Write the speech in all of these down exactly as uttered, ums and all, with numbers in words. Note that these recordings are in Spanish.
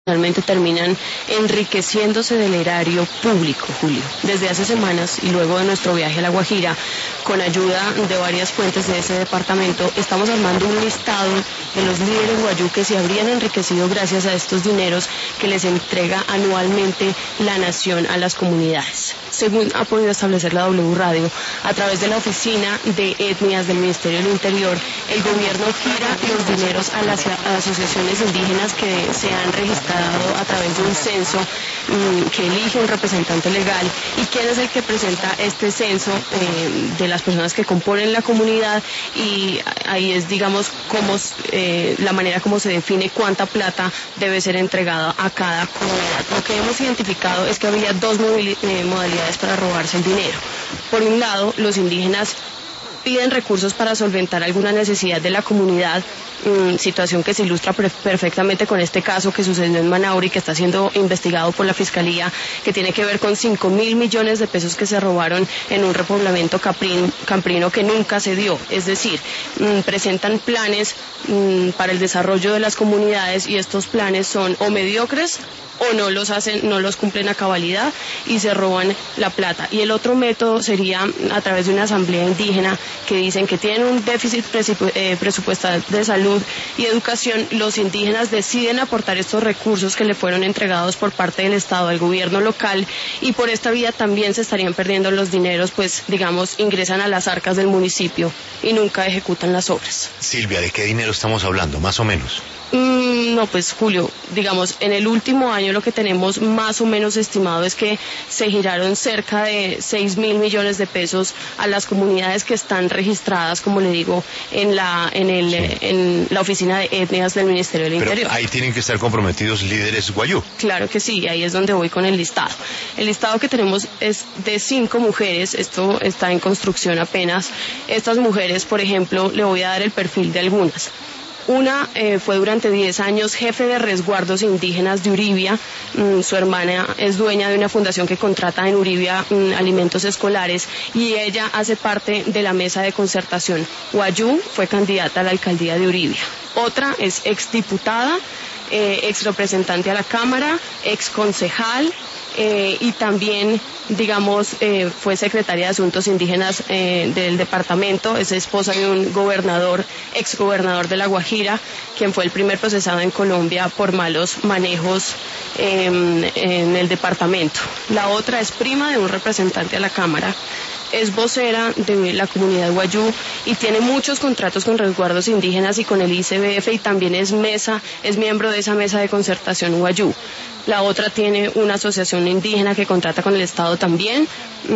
Finalmente terminan enriqueciéndose del erario público, Julio. Desde hace semanas y luego de nuestro viaje a La Guajira, con ayuda de varias fuentes de ese departamento, estamos armando un listado de los líderes guayú que se habrían enriquecido gracias a estos dineros que les entrega anualmente la nación a las comunidades. Según ha podido establecer la W Radio, a través de la Oficina de Etnias del Ministerio del Interior, el gobierno gira los dineros a las asociaciones indígenas que se han registrado a través de un censo mmm, que elige un representante legal. ¿Y quién es el que presenta este censo? Eh, de las personas que componen la comunidad, y ahí es, digamos, cómo, eh, la manera como se define cuánta plata debe ser entregada a cada comunidad. Lo que hemos identificado es que había dos eh, modalidades para robarse el dinero. Por un lado, los indígenas piden recursos para solventar alguna necesidad de la comunidad, mmm, situación que se ilustra perfectamente con este caso que sucedió en Manaure y que está siendo investigado por la Fiscalía, que tiene que ver con cinco mil millones de pesos que se robaron en un repoblamiento caprin, camprino que nunca se dio. Es decir, mmm, presentan planes mmm, para el desarrollo de las comunidades, y estos planes son o mediocres o no los hacen, no los cumplen a cabalidad y se roban la plata. Y el otro método sería a través de una asamblea indígena que dicen que tienen un déficit presupuestal de salud y educación. Los indígenas deciden aportar estos recursos que le fueron entregados por parte del Estado al gobierno local, y por esta vía también se estarían perdiendo los dineros, pues digamos ingresan a las arcas del municipio y nunca ejecutan las obras. Silvia, ¿de qué dinero estamos hablando, más o menos? Mm, no, pues Julio, digamos, en el último año lo que tenemos más o menos estimado es que se giraron cerca de seis mil millones de pesos a las comunidades que están registradas, como le digo, en la en el sí. en la Oficina de Etnias del Ministerio del Pero Interior. Ahí tienen que estar comprometidos líderes guayú. Claro que sí, ahí es donde voy con el listado. El listado que tenemos es de cinco mujeres, esto está en construcción apenas. Estas mujeres, por ejemplo, le voy a dar el perfil de algunas. Una eh, fue durante diez años jefe de resguardos indígenas de Uribia. Mm, su hermana es dueña de una fundación que contrata en Uribia mm, alimentos escolares, y ella hace parte de la mesa de concertación guayú. Fue candidata a la alcaldía de Uribia. Otra es exdiputada, eh, ex representante a la Cámara, ex concejal, eh, y también, digamos, eh, fue secretaria de Asuntos Indígenas eh, del departamento. Es esposa de un gobernador, ex gobernador de La Guajira, quien fue el primer procesado en Colombia por malos manejos eh, en el departamento. La otra es prima de un representante a la Cámara, es vocera de la comunidad guayú y tiene muchos contratos con resguardos indígenas y con el I C B F, y también es mesa, es miembro de esa mesa de concertación guayú. La otra tiene una asociación indígena que contrata con el Estado también.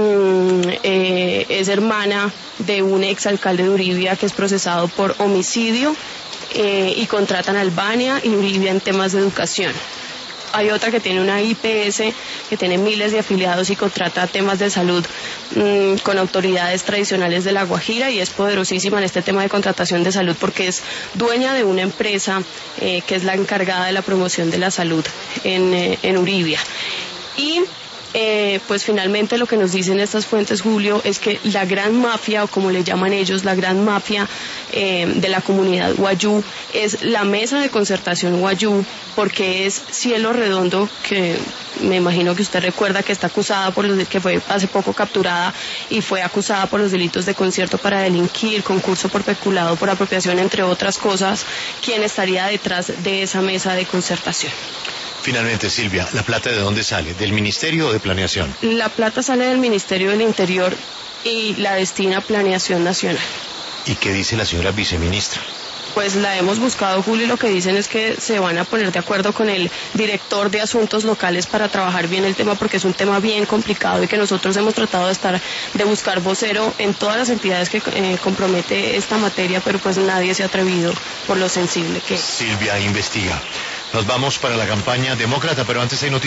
Mm, eh, es hermana de un exalcalde de Uribia que es procesado por homicidio, eh, y contratan a Albania y Uribia en temas de educación. Hay otra que tiene una I P S que tiene miles de afiliados y contrata temas de salud mmm, con autoridades tradicionales de La Guajira, y es poderosísima en este tema de contratación de salud porque es dueña de una empresa eh, que es la encargada de la promoción de la salud en, eh, en Uribia. Y Eh, pues finalmente lo que nos dicen estas fuentes, Julio, es que la gran mafia, o como le llaman ellos, la gran mafia eh, de la comunidad guayú es la mesa de concertación guayú, porque es Cielo Redondo, que me imagino que usted recuerda que está acusada por los que fue hace poco capturada y fue acusada por los delitos de concierto para delinquir, concurso por peculado, por apropiación, entre otras cosas, quien estaría detrás de esa mesa de concertación. Finalmente, Silvia, ¿la plata de dónde sale? ¿Del Ministerio o de Planeación? La plata sale del Ministerio del Interior y la destina a Planeación Nacional. ¿Y qué dice la señora viceministra? Pues la hemos buscado, Julio, y lo que dicen es que se van a poner de acuerdo con el director de Asuntos Locales para trabajar bien el tema, porque es un tema bien complicado y que nosotros hemos tratado de estar, de buscar vocero en todas las entidades que eh, compromete esta materia, pero pues nadie se ha atrevido por lo sensible que es. Silvia investiga. Nos vamos para la campaña demócrata, pero antes hay noticias.